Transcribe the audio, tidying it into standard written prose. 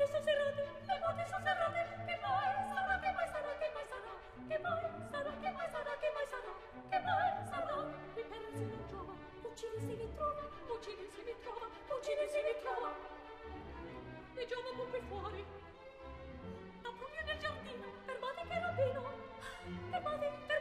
sono serrate, le botte sono serrate, che mai sarà, che mai sarà, che mai sarà, che mai sarà, che mai sarà, che mai sarà, che mai sarà. Il perro si non trova, uccide se mi trova, uccide se mi trova, uccide se mi trova. E Giova pompe fuori, da proprio nel giardino, fermate che Robino, fermate,